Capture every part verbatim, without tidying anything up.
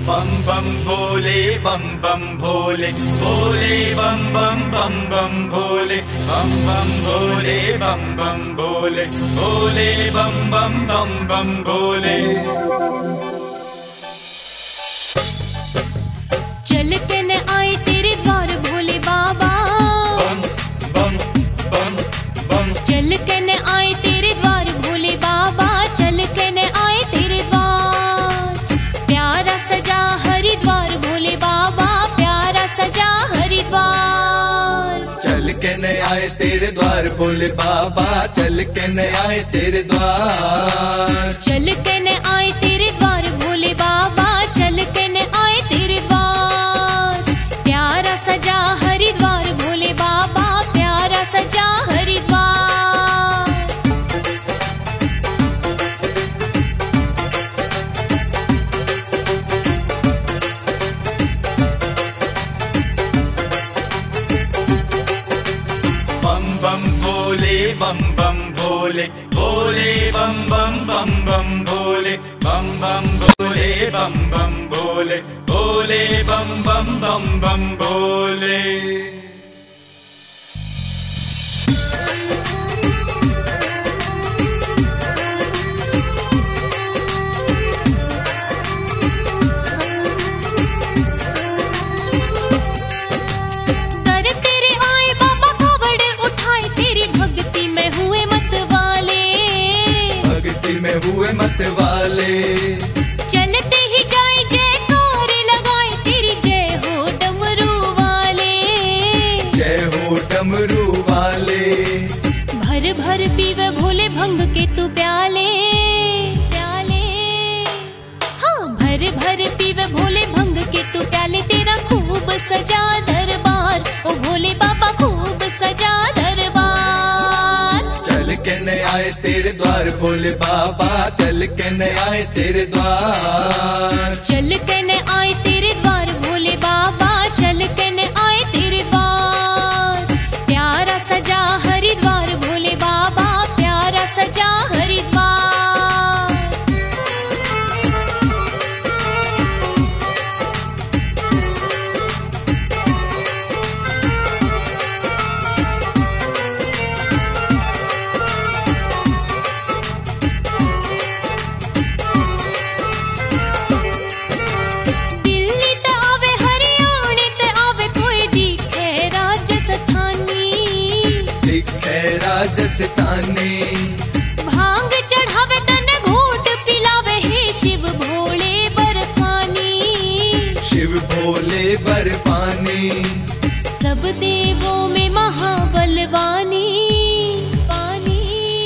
बम बम भोले बम बम भोले भोले बम बम बम बम भोले बम बम भोले बम बम भोले भोले बम बम बम बम भोले। चल के न आए तेरे द्वार भोले बाबा, बम बम बम बम। चल के न आए तेरे द्वार भोले बाबा, चल के न आए तेरे द्वार। प्यारा सजा हरिद्वार भोले बाबा, प्यारा सजा हरिद्वार। चल के न आए तेरे द्वार भोले बाबा, चल के न आए तेरे द्वार। चल के न आए तेरे द्वार भोले बाबा, चल के न आए तेरे द्वार। प्यारा सजा हरिद्वार भोले बाबा, प्यारा सजा हरिद्वार। बम बम भोले बम बम भोले भोले बम बम बम बम भोले बम बम भोले बम बम भोले भोले बम बम बम बम भोले। दर तेरे आए बाबा कावड़ उठाए, तेरी भक्ति में हुए मत वाले, भक्ति में हुए मत वाले। चलते ही जाए जयकार लगाए, तेरी जय हो डमरू वाले, जय हो डमरू वाले। भर भर पीवे भोले भंग के तू प्याले, प्याले। हाँ भर भर पीवे भोले भंग के तू प्याले, तेरा खूब सजा दरबार ओ भोले बाबा, खूब सजा दरबार। चल के न आए तेरे द्वार भोले बाबा, चल के न आए तेरे द्वार। चल के न आए तेरे द्वार भोले बाबा, चल के न आए तेरे द्वार। प्यारा सजा हरिद्वार भोले बाबा, प्यारा सजा हरिद्वार। दिल्ली ते आवे हरियाणे ते आवे, कोई दिखे राजस्थानी, दिखे राजस्थानी। भांग चढ़ावे तन घूट पिलावे, हे शिव भोले बर्फानी, शिव भोले बर्फानी। सब देवों में महाबलवानी पानी,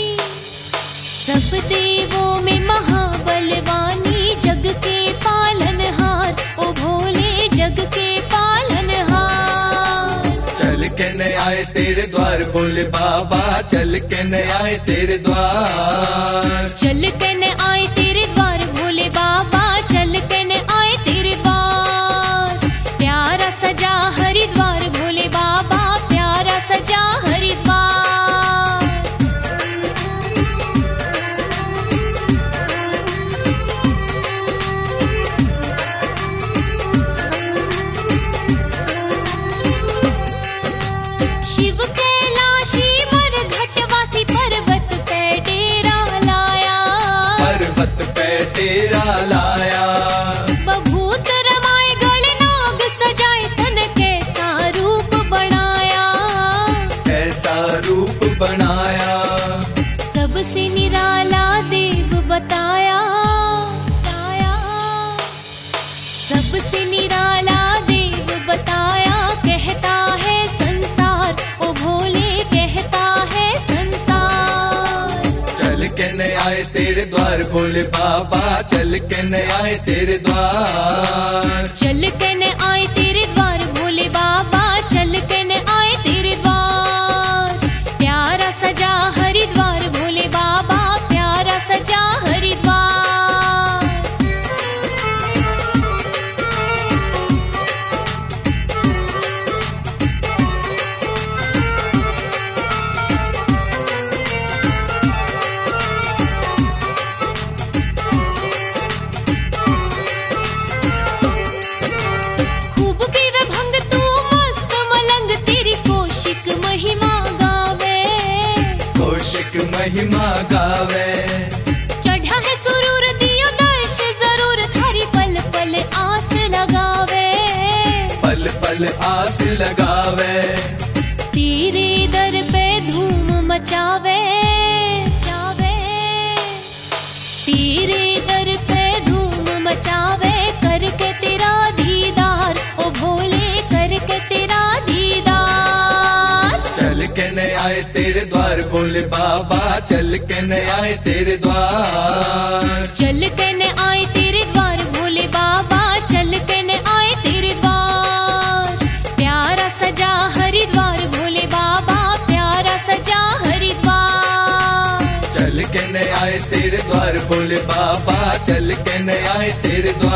सब देवों में महाबलवानी। जग के पालनहार ओ भोले, जग के पालनहार। चल के न आए तेरे द्वार भोले बाबा, चल के न आए तेरे द्वार। चल के न आए तेरे द्वार भोले बाबा, चल के न आए तेरे द्वार। प्यारा सजा हरिद्वार भोले बाबा, प्यारा सजा हरिद्वार। शिव कैलाशी मर घटवासी, पर्वत पे डेरा लाया, पर्वत पे डेरा लाया। बभूत रमाए गले नाग सजाए, तन कैसा रूप बनाया, ऐसा रूप बनाया। सबसे निराला देव बताया, बताया। सबसे निराला देव बताया, कहता है संसार ओ भोले, कहता है संसार। चल के न आए तेरे द्वार भोले बाबा, चल के न आए तेरे द्वार। चल के न आए तेरे द्वार भोले बाबा, चल के न आए तेरे द्वार। प्यारा सजा हरिद्वार भोले बाबा, प्यारा सजा हरिद्वार। महिमा गावे। चढ़ा है सुरूर दियो दर्श जरूर थारी पल पल आस लगावे, पल पल आस लगावे। तेरे दर पे धूम मचावे, मचावे। तेरे दर पे धूम मचावे करके तेरा दीदार ओ भोले करके तेरा दीदार। चल के न आए तेरे द्वार भोले बाबा, चल के न आए तेरे द्वार। चल के न आए तेरे द्वार भोले बाबा, चल के न आए तेरे द्वार। प्यारा सजा हरिद्वार भोले बाबा, प्यारा सजा हरिद्वार। चल के न आए तेरे द्वार भोले बाबा, चल के न आए तेरे द्वार।